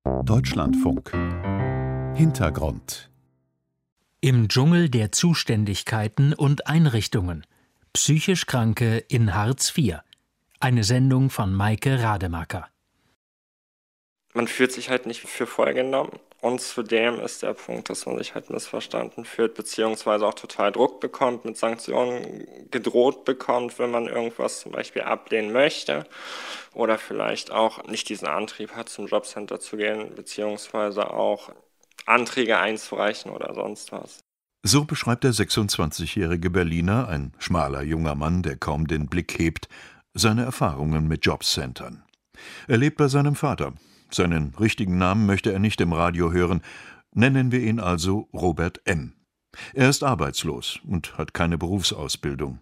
Deutschlandfunk Hintergrund. Im Dschungel der Zuständigkeiten und Einrichtungen. Psychisch Kranke in Hartz IV. Eine Sendung von Maike Rademacher. Man fühlt sich halt nicht für voll genommen. Und zudem ist der Punkt, dass man sich halt missverstanden fühlt, beziehungsweise auch total Druck bekommt, mit Sanktionen gedroht bekommt, wenn man irgendwas zum Beispiel ablehnen möchte. Oder vielleicht auch nicht diesen Antrieb hat, zum Jobcenter zu gehen, beziehungsweise auch Anträge einzureichen oder sonst was. So beschreibt der 26-jährige Berliner, ein schmaler junger Mann, der kaum den Blick hebt, seine Erfahrungen mit Jobcentern. Er lebt bei seinem Vater. Seinen richtigen Namen möchte er nicht im Radio hören, nennen wir ihn also Robert M. Er ist arbeitslos und hat keine Berufsausbildung.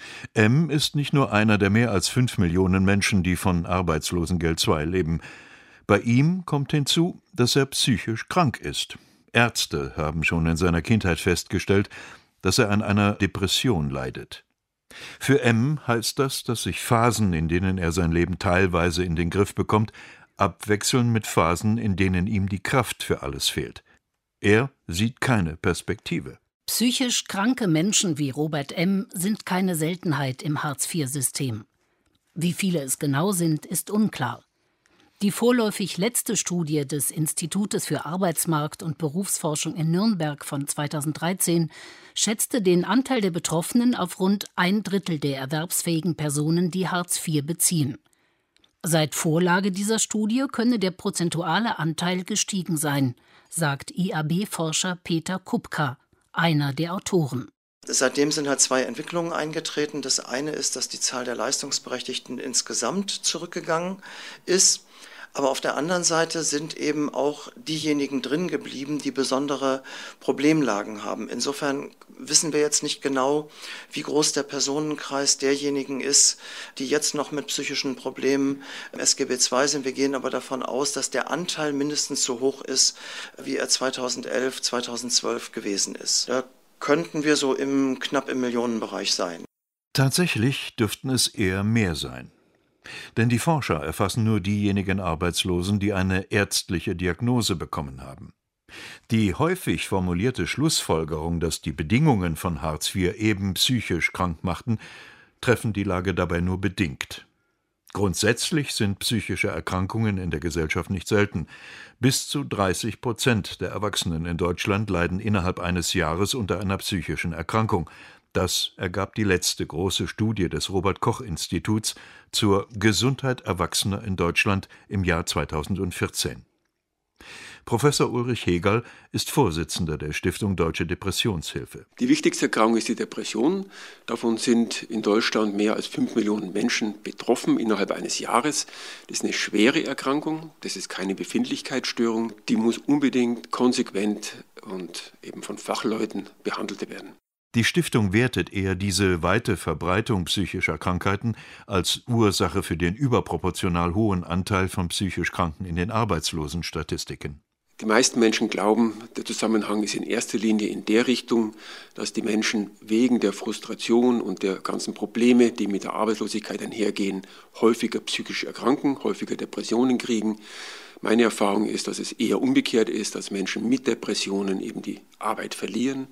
M ist nicht nur einer der mehr als 5 Millionen Menschen, die von Arbeitslosengeld II leben. Bei ihm kommt hinzu, dass er psychisch krank ist. Ärzte haben schon in seiner Kindheit festgestellt, dass er an einer Depression leidet. Für M heißt das, dass sich Phasen, in denen er sein Leben teilweise in den Griff bekommt, abwechseln mit Phasen, in denen ihm die Kraft für alles fehlt. Er sieht keine Perspektive. Psychisch kranke Menschen wie Robert M. sind keine Seltenheit im Hartz-IV-System. Wie viele es genau sind, ist unklar. Die vorläufig letzte Studie des Institutes für Arbeitsmarkt- und Berufsforschung in Nürnberg von 2013 schätzte den Anteil der Betroffenen auf rund 1/3 der erwerbsfähigen Personen, die Hartz IV beziehen. Seit Vorlage dieser Studie könne der prozentuale Anteil gestiegen sein, sagt IAB-Forscher Peter Kupka, einer der Autoren. Seitdem sind halt 2 Entwicklungen eingetreten. Das eine ist, dass die Zahl der Leistungsberechtigten insgesamt zurückgegangen ist. Aber auf der anderen Seite sind eben auch diejenigen drin geblieben, die besondere Problemlagen haben. Insofern wissen wir jetzt nicht genau, wie groß der Personenkreis derjenigen ist, die jetzt noch mit psychischen Problemen im SGB II sind. Wir gehen aber davon aus, dass der Anteil mindestens so hoch ist, wie er 2011, 2012 gewesen ist. Da könnten wir so knapp im Millionenbereich sein. Tatsächlich dürften es eher mehr sein. Denn die Forscher erfassen nur diejenigen Arbeitslosen, die eine ärztliche Diagnose bekommen haben. Die häufig formulierte Schlussfolgerung, dass die Bedingungen von Hartz IV eben psychisch krank machten, treffen die Lage dabei nur bedingt. Grundsätzlich sind psychische Erkrankungen in der Gesellschaft nicht selten. Bis zu 30% der Erwachsenen in Deutschland leiden innerhalb eines Jahres unter einer psychischen Erkrankung. Das ergab die letzte große Studie des Robert-Koch-Instituts zur Gesundheit Erwachsener in Deutschland im Jahr 2014. Professor Ulrich Hegerl ist Vorsitzender der Stiftung Deutsche Depressionshilfe. Die wichtigste Erkrankung ist die Depression. Davon sind in Deutschland mehr als 5 Millionen Menschen betroffen innerhalb eines Jahres. Das ist eine schwere Erkrankung, das ist keine Befindlichkeitsstörung. Die muss unbedingt konsequent und eben von Fachleuten behandelt werden. Die Stiftung wertet eher diese weite Verbreitung psychischer Krankheiten als Ursache für den überproportional hohen Anteil von psychisch Kranken in den Arbeitslosenstatistiken. Die meisten Menschen glauben, der Zusammenhang ist in erster Linie in der Richtung, dass die Menschen wegen der Frustration und der ganzen Probleme, die mit der Arbeitslosigkeit einhergehen, häufiger psychisch erkranken, häufiger Depressionen kriegen. Meine Erfahrung ist, dass es eher umgekehrt ist, dass Menschen mit Depressionen eben die Arbeit verlieren,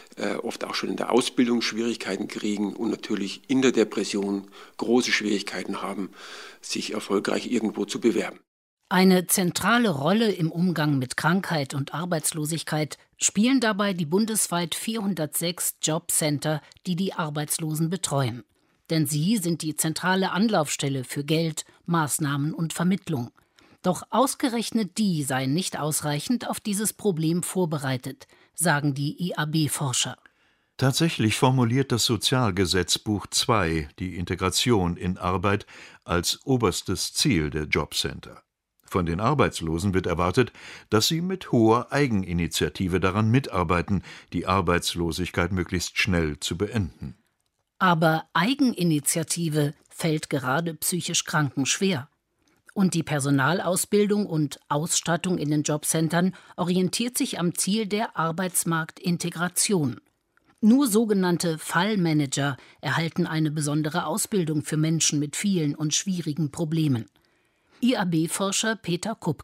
oft auch schon in der Ausbildung Schwierigkeiten kriegen und natürlich in der Depression große Schwierigkeiten haben, sich erfolgreich irgendwo zu bewerben. Eine zentrale Rolle im Umgang mit Krankheit und Arbeitslosigkeit spielen dabei die bundesweit 406 Jobcenter, die die Arbeitslosen betreuen. Denn sie sind die zentrale Anlaufstelle für Geld, Maßnahmen und Vermittlung. Doch ausgerechnet die seien nicht ausreichend auf dieses Problem vorbereitet, sagen die IAB-Forscher. Tatsächlich formuliert das Sozialgesetzbuch II die Integration in Arbeit als oberstes Ziel der Jobcenter. Von den Arbeitslosen wird erwartet, dass sie mit hoher Eigeninitiative daran mitarbeiten, die Arbeitslosigkeit möglichst schnell zu beenden. Aber Eigeninitiative fällt gerade psychisch Kranken schwer. Und die Personalausbildung und Ausstattung in den Jobcentern orientiert sich am Ziel der Arbeitsmarktintegration. Nur sogenannte Fallmanager erhalten eine besondere Ausbildung für Menschen mit vielen und schwierigen Problemen. IAB-Forscher Peter Kupka.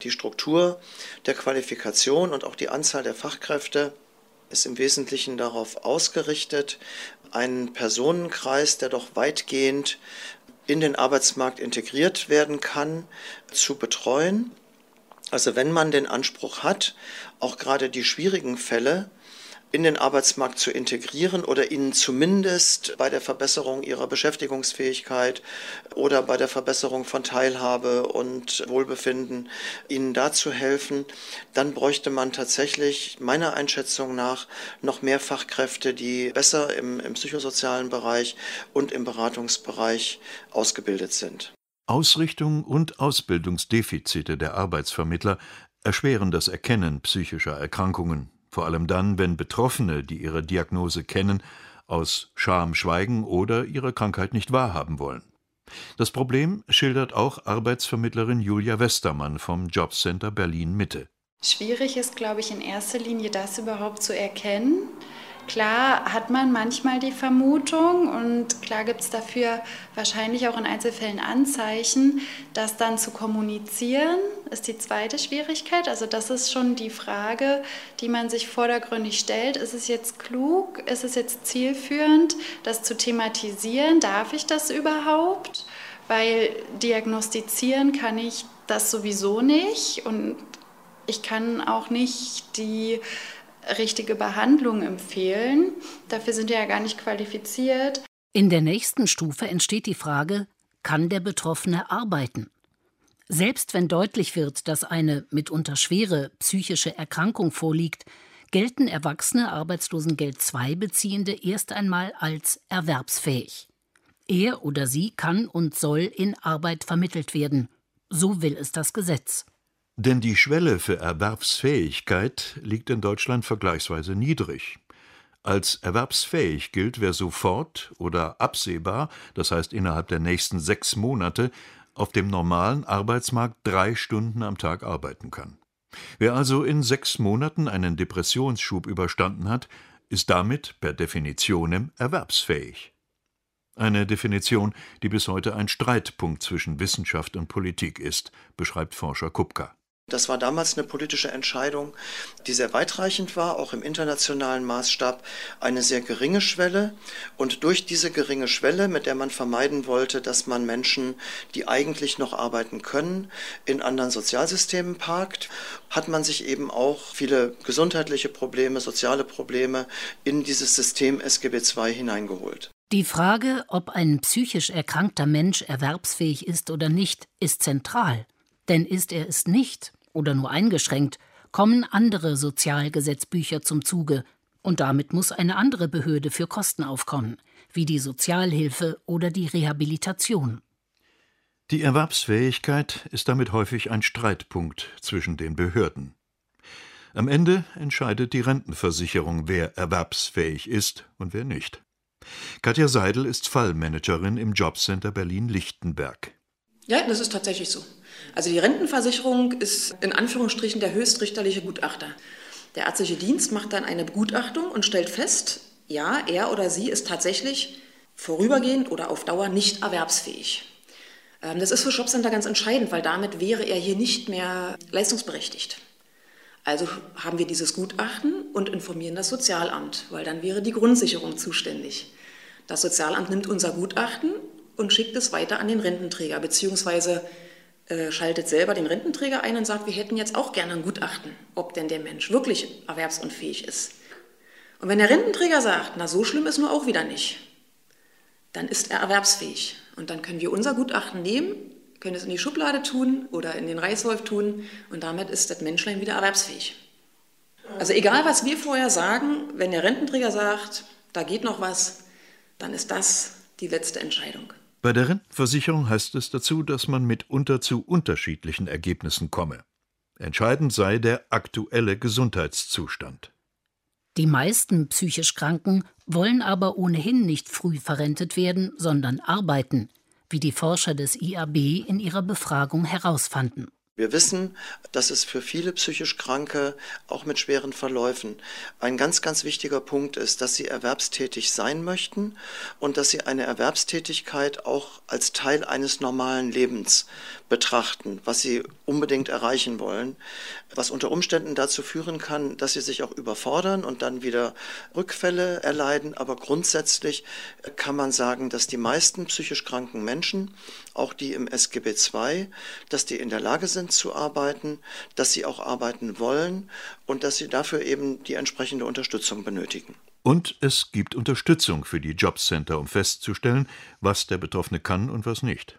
Die Struktur der Qualifikation und auch die Anzahl der Fachkräfte ist im Wesentlichen darauf ausgerichtet, einen Personenkreis, der doch weitgehend in den Arbeitsmarkt integriert werden kann, zu betreuen. Also wenn man den Anspruch hat, auch gerade die schwierigen Fälle in den Arbeitsmarkt zu integrieren oder ihnen zumindest bei der Verbesserung ihrer Beschäftigungsfähigkeit oder bei der Verbesserung von Teilhabe und Wohlbefinden ihnen da zu helfen, dann bräuchte man tatsächlich meiner Einschätzung nach noch mehr Fachkräfte, die besser im psychosozialen Bereich und im Beratungsbereich ausgebildet sind. Ausrichtung und Ausbildungsdefizite der Arbeitsvermittler erschweren das Erkennen psychischer Erkrankungen, vor allem dann, wenn Betroffene, die ihre Diagnose kennen, aus Scham schweigen oder ihre Krankheit nicht wahrhaben wollen. Das Problem schildert auch Arbeitsvermittlerin Julia Westermann vom Jobcenter Berlin-Mitte. Schwierig ist, glaube ich, in erster Linie das überhaupt zu erkennen. Klar hat man manchmal die Vermutung und klar gibt es dafür wahrscheinlich auch in Einzelfällen Anzeichen, das dann zu kommunizieren, ist die zweite Schwierigkeit. Also das ist schon die Frage, die man sich vordergründig stellt. Ist es jetzt klug, ist es jetzt zielführend, das zu thematisieren? Darf ich das überhaupt? Weil diagnostizieren kann ich das sowieso nicht und ich kann auch nicht die richtige Behandlung empfehlen. Dafür sind wir ja gar nicht qualifiziert. In der nächsten Stufe entsteht die Frage, kann der Betroffene arbeiten? Selbst wenn deutlich wird, dass eine mitunter schwere psychische Erkrankung vorliegt, gelten erwachsene Arbeitslosengeld II-Beziehende erst einmal als erwerbsfähig. Er oder sie kann und soll in Arbeit vermittelt werden. So will es das Gesetz. Denn die Schwelle für Erwerbsfähigkeit liegt in Deutschland vergleichsweise niedrig. Als erwerbsfähig gilt, wer sofort oder absehbar, das heißt innerhalb der nächsten 6 Monate, auf dem normalen Arbeitsmarkt 3 Stunden am Tag arbeiten kann. Wer also in 6 Monaten einen Depressionsschub überstanden hat, ist damit per Definitionem erwerbsfähig. Eine Definition, die bis heute ein Streitpunkt zwischen Wissenschaft und Politik ist, beschreibt Forscher Kupka. Das war damals eine politische Entscheidung, die sehr weitreichend war, auch im internationalen Maßstab eine sehr geringe Schwelle. Und durch diese geringe Schwelle, mit der man vermeiden wollte, dass man Menschen, die eigentlich noch arbeiten können, in anderen Sozialsystemen parkt, hat man sich eben auch viele gesundheitliche Probleme, soziale Probleme in dieses System SGB II hineingeholt. Die Frage, ob ein psychisch erkrankter Mensch erwerbsfähig ist oder nicht, ist zentral. Denn ist er es nicht oder nur eingeschränkt, kommen andere Sozialgesetzbücher zum Zuge und damit muss eine andere Behörde für Kosten aufkommen, wie die Sozialhilfe oder die Rehabilitation. Die Erwerbsfähigkeit ist damit häufig ein Streitpunkt zwischen den Behörden. Am Ende entscheidet die Rentenversicherung, wer erwerbsfähig ist und wer nicht. Katja Seidel ist Fallmanagerin im Jobcenter Berlin-Lichtenberg. Ja, das ist tatsächlich so. Also die Rentenversicherung ist in Anführungsstrichen der höchstrichterliche Gutachter. Der ärztliche Dienst macht dann eine Begutachtung und stellt fest, ja, er oder sie ist tatsächlich vorübergehend oder auf Dauer nicht erwerbsfähig. Das ist für Jobcenter ganz entscheidend, weil damit wäre er hier nicht mehr leistungsberechtigt. Also haben wir dieses Gutachten und informieren das Sozialamt, weil dann wäre die Grundsicherung zuständig. Das Sozialamt nimmt unser Gutachten und schickt es weiter an den Rententräger, beziehungsweise schaltet selber den Rententräger ein und sagt, wir hätten jetzt auch gerne ein Gutachten, ob denn der Mensch wirklich erwerbsunfähig ist. Und wenn der Rententräger sagt, na so schlimm ist nur auch wieder nicht, dann ist er erwerbsfähig. Und dann können wir unser Gutachten nehmen, können es in die Schublade tun oder in den Reißwolf tun und damit ist das Menschlein wieder erwerbsfähig. Also egal, was wir vorher sagen, wenn der Rententräger sagt, da geht noch was, dann ist das die letzte Entscheidung. Bei der Rentenversicherung heißt es dazu, dass man mitunter zu unterschiedlichen Ergebnissen komme. Entscheidend sei der aktuelle Gesundheitszustand. Die meisten psychisch Kranken wollen aber ohnehin nicht früh verrentet werden, sondern arbeiten, wie die Forscher des IAB in ihrer Befragung herausfanden. Wir wissen, dass es für viele psychisch Kranke, auch mit schweren Verläufen, ein ganz, ganz wichtiger Punkt ist, dass sie erwerbstätig sein möchten und dass sie eine Erwerbstätigkeit auch als Teil eines normalen Lebens betrachten, was sie unbedingt erreichen wollen, was unter Umständen dazu führen kann, dass sie sich auch überfordern und dann wieder Rückfälle erleiden. Aber grundsätzlich kann man sagen, dass die meisten psychisch kranken Menschen, auch die im SGB II, dass die in der Lage sind zu arbeiten, dass sie auch arbeiten wollen und dass sie dafür eben die entsprechende Unterstützung benötigen. Und es gibt Unterstützung für die Jobcenter, um festzustellen, was der Betroffene kann und was nicht.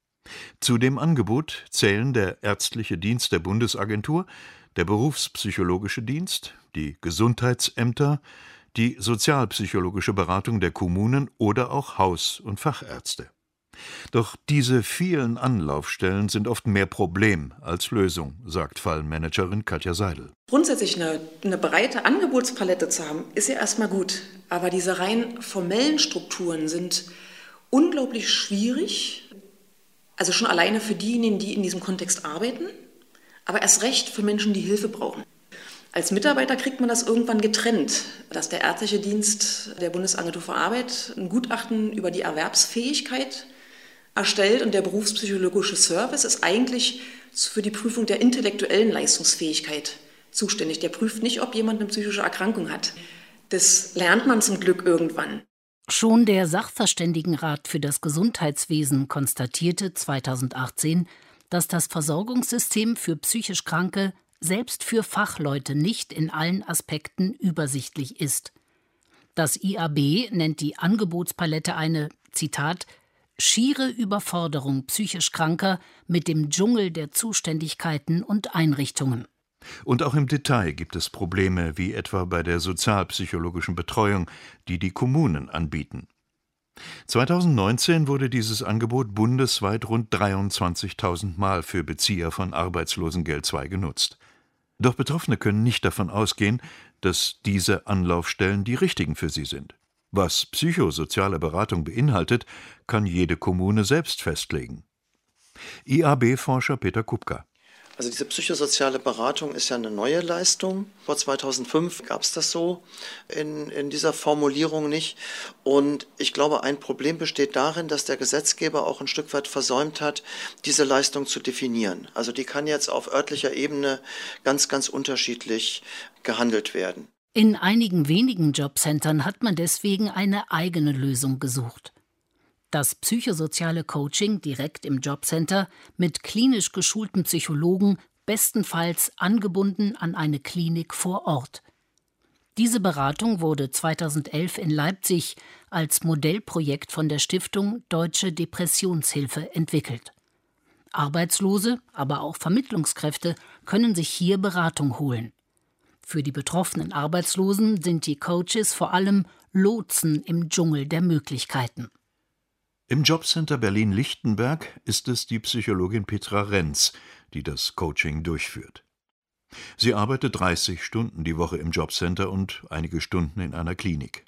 Zu dem Angebot zählen der ärztliche Dienst der Bundesagentur, der berufspsychologische Dienst, die Gesundheitsämter, die sozialpsychologische Beratung der Kommunen oder auch Haus- und Fachärzte. Doch diese vielen Anlaufstellen sind oft mehr Problem als Lösung, sagt Fallmanagerin Katja Seidel. Grundsätzlich eine breite Angebotspalette zu haben, ist ja erstmal gut. Aber diese rein formellen Strukturen sind unglaublich schwierig. Also schon alleine für diejenigen, die in diesem Kontext arbeiten, aber erst recht für Menschen, die Hilfe brauchen. Als Mitarbeiter kriegt man das irgendwann getrennt, dass der ärztliche Dienst der Bundesagentur für Arbeit ein Gutachten über die Erwerbsfähigkeit erstellt und der berufspsychologische Service ist eigentlich für die Prüfung der intellektuellen Leistungsfähigkeit zuständig. Der prüft nicht, ob jemand eine psychische Erkrankung hat. Das lernt man zum Glück irgendwann. Schon der Sachverständigenrat für das Gesundheitswesen konstatierte 2018, dass das Versorgungssystem für psychisch Kranke selbst für Fachleute nicht in allen Aspekten übersichtlich ist. Das IAB nennt die Angebotspalette eine, Zitat, schiere Überforderung psychisch Kranker mit dem Dschungel der Zuständigkeiten und Einrichtungen. Und auch im Detail gibt es Probleme, wie etwa bei der sozialpsychologischen Betreuung, die die Kommunen anbieten. 2019 wurde dieses Angebot bundesweit rund 23.000 Mal für Bezieher von Arbeitslosengeld II genutzt. Doch Betroffene können nicht davon ausgehen, dass diese Anlaufstellen die richtigen für sie sind. Was psychosoziale Beratung beinhaltet, kann jede Kommune selbst festlegen. IAB-Forscher Peter Kupka. Also diese psychosoziale Beratung ist ja eine neue Leistung. Vor 2005 gab es das so in dieser Formulierung nicht. Und ich glaube, ein Problem besteht darin, dass der Gesetzgeber auch ein Stück weit versäumt hat, diese Leistung zu definieren. Also die kann jetzt auf örtlicher Ebene ganz, ganz unterschiedlich gehandelt werden. In einigen wenigen Jobcentern hat man deswegen eine eigene Lösung gesucht. Das psychosoziale Coaching direkt im Jobcenter mit klinisch geschulten Psychologen, bestenfalls angebunden an eine Klinik vor Ort. Diese Beratung wurde 2011 in Leipzig als Modellprojekt von der Stiftung Deutsche Depressionshilfe entwickelt. Arbeitslose, aber auch Vermittlungskräfte können sich hier Beratung holen. Für die betroffenen Arbeitslosen sind die Coaches vor allem Lotsen im Dschungel der Möglichkeiten. Im Jobcenter Berlin-Lichtenberg ist es die Psychologin Petra Renz, die das Coaching durchführt. Sie arbeitet 30 Stunden die Woche im Jobcenter und einige Stunden in einer Klinik.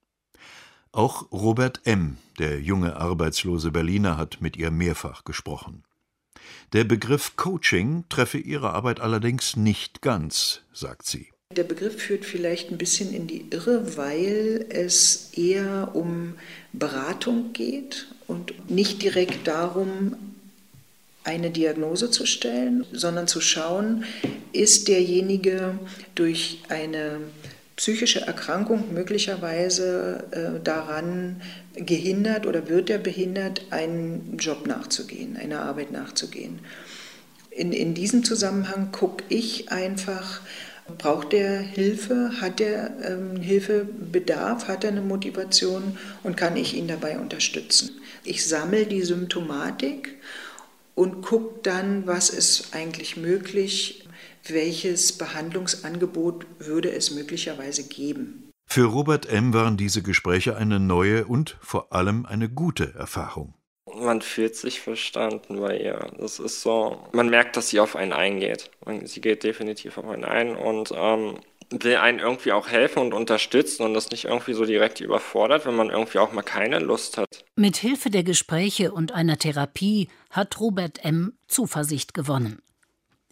Auch Robert M., der junge arbeitslose Berliner, hat mit ihr mehrfach gesprochen. Der Begriff Coaching treffe ihre Arbeit allerdings nicht ganz, sagt sie. Der Begriff führt vielleicht ein bisschen in die Irre, weil es eher um Beratung geht und nicht direkt darum, eine Diagnose zu stellen, sondern zu schauen, ist derjenige durch eine psychische Erkrankung möglicherweise daran gehindert oder wird er behindert, einen Job nachzugehen, einer Arbeit nachzugehen. In diesem Zusammenhang gucke ich einfach, braucht er Hilfe, hat er Hilfebedarf, hat er eine Motivation und kann ich ihn dabei unterstützen. Ich sammle die Symptomatik und gucke dann, was ist eigentlich möglich, welches Behandlungsangebot würde es möglicherweise geben. Für Robert M. waren diese Gespräche eine neue und vor allem eine gute Erfahrung. Man fühlt sich verstanden bei ihr. Das ist so, man merkt, dass sie auf einen eingeht. Sie geht definitiv auf einen ein und will einen irgendwie auch helfen und unterstützen und das nicht irgendwie so direkt überfordert, wenn man irgendwie auch mal keine Lust hat. Mit Hilfe der Gespräche und einer Therapie hat Robert M. Zuversicht gewonnen.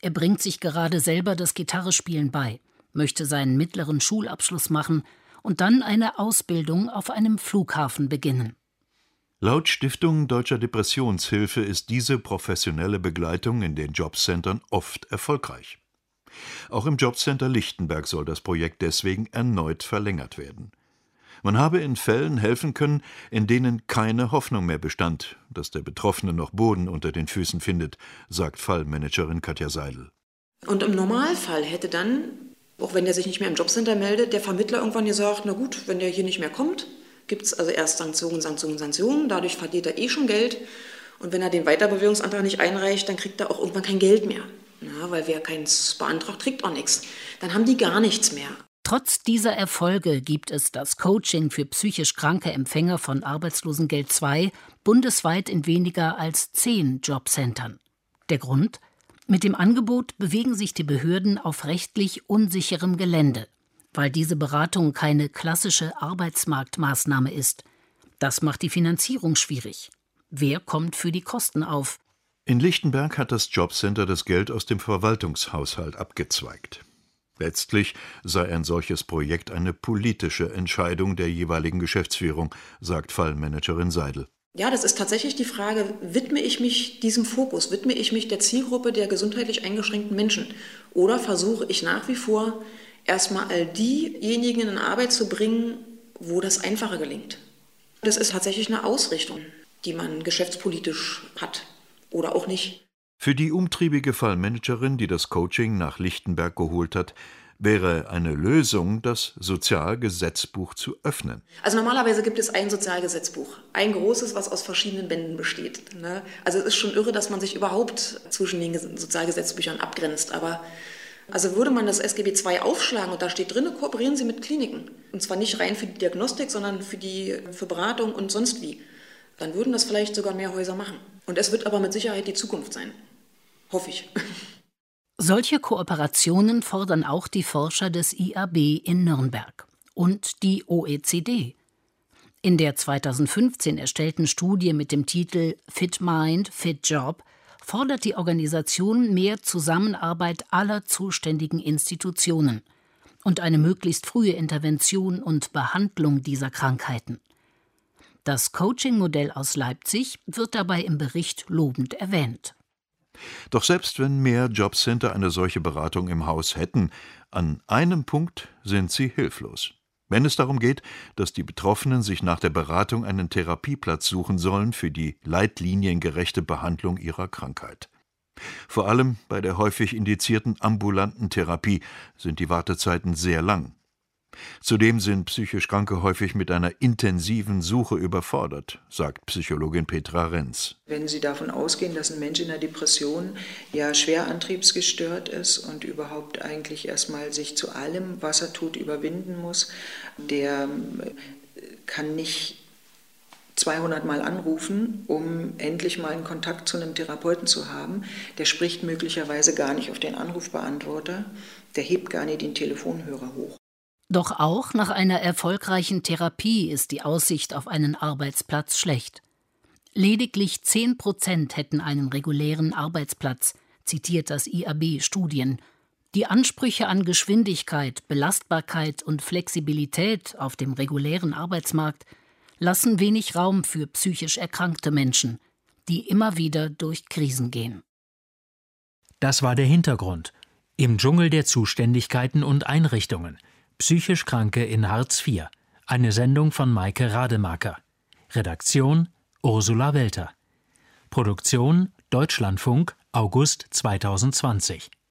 Er bringt sich gerade selber das Gitarrespielen bei, möchte seinen mittleren Schulabschluss machen und dann eine Ausbildung auf einem Flughafen beginnen. Laut Stiftung Deutscher Depressionshilfe ist diese professionelle Begleitung in den Jobcentern oft erfolgreich. Auch im Jobcenter Lichtenberg soll das Projekt deswegen erneut verlängert werden. Man habe in Fällen helfen können, in denen keine Hoffnung mehr bestand, dass der Betroffene noch Boden unter den Füßen findet, sagt Fallmanagerin Katja Seidel. Und im Normalfall hätte dann, auch wenn der sich nicht mehr im Jobcenter meldet, der Vermittler irgendwann gesagt, na gut, wenn der hier nicht mehr kommt, gibt es also erst Sanktionen, dadurch verliert er schon Geld. Und wenn er den Weiterbewährungsantrag nicht einreicht, dann kriegt er auch irgendwann kein Geld mehr. Ja, weil wer keins beantragt, kriegt auch nichts. Dann haben die gar nichts mehr. Trotz dieser Erfolge gibt es das Coaching für psychisch kranke Empfänger von Arbeitslosengeld II bundesweit in weniger als 10 Jobcentern. Der Grund? Mit dem Angebot bewegen sich die Behörden auf rechtlich unsicherem Gelände, weil diese Beratung keine klassische Arbeitsmarktmaßnahme ist. Das macht die Finanzierung schwierig. Wer kommt für die Kosten auf? In Lichtenberg hat das Jobcenter das Geld aus dem Verwaltungshaushalt abgezweigt. Letztlich sei ein solches Projekt eine politische Entscheidung der jeweiligen Geschäftsführung, sagt Fallmanagerin Seidel. Ja, das ist tatsächlich die Frage, widme ich mich diesem Fokus, widme ich mich der Zielgruppe der gesundheitlich eingeschränkten Menschen? Oder versuche ich nach wie vor, erstmal all diejenigen in Arbeit zu bringen, wo das einfacher gelingt? Das ist tatsächlich eine Ausrichtung, die man geschäftspolitisch hat oder auch nicht. Für die umtriebige Fallmanagerin, die das Coaching nach Lichtenberg geholt hat, wäre eine Lösung, das Sozialgesetzbuch zu öffnen. Also normalerweise gibt es ein Sozialgesetzbuch, ein großes, was aus verschiedenen Bänden besteht. Also es ist schon irre, dass man sich überhaupt zwischen den Sozialgesetzbüchern abgrenzt. Aber also würde man das SGB II aufschlagen und da steht drin, kooperieren Sie mit Kliniken. Und zwar nicht rein für die Diagnostik, sondern für Beratung und sonst wie. Dann würden das vielleicht sogar mehr Häuser machen. Und es wird aber mit Sicherheit die Zukunft sein. Hoffe ich. Solche Kooperationen fordern auch die Forscher des IAB in Nürnberg und die OECD. In der 2015 erstellten Studie mit dem Titel Fit Mind, Fit Job fordert die Organisation mehr Zusammenarbeit aller zuständigen Institutionen und eine möglichst frühe Intervention und Behandlung dieser Krankheiten. Das Coaching-Modell aus Leipzig wird dabei im Bericht lobend erwähnt. Doch selbst wenn mehr Jobcenter eine solche Beratung im Haus hätten, an einem Punkt sind sie hilflos. Wenn es darum geht, dass die Betroffenen sich nach der Beratung einen Therapieplatz suchen sollen für die leitliniengerechte Behandlung ihrer Krankheit. Vor allem bei der häufig indizierten ambulanten Therapie sind die Wartezeiten sehr lang. Zudem sind psychisch Kranke häufig mit einer intensiven Suche überfordert, sagt Psychologin Petra Renz. Wenn Sie davon ausgehen, dass ein Mensch in der Depression ja schwer antriebsgestört ist und überhaupt eigentlich erstmal sich zu allem, was er tut, überwinden muss, der kann nicht 200 Mal anrufen, um endlich mal einen Kontakt zu einem Therapeuten zu haben. Der spricht möglicherweise gar nicht auf den Anrufbeantworter, der hebt gar nicht den Telefonhörer hoch. Doch auch nach einer erfolgreichen Therapie ist die Aussicht auf einen Arbeitsplatz schlecht. Lediglich 10% hätten einen regulären Arbeitsplatz, zitiert das IAB Studien. Die Ansprüche an Geschwindigkeit, Belastbarkeit und Flexibilität auf dem regulären Arbeitsmarkt lassen wenig Raum für psychisch erkrankte Menschen, die immer wieder durch Krisen gehen. Das war der Hintergrund. Im Dschungel der Zuständigkeiten und Einrichtungen. Psychisch Kranke in Hartz IV. Eine Sendung von Maike Rademacher. Redaktion Ursula Welter. Produktion Deutschlandfunk August 2020.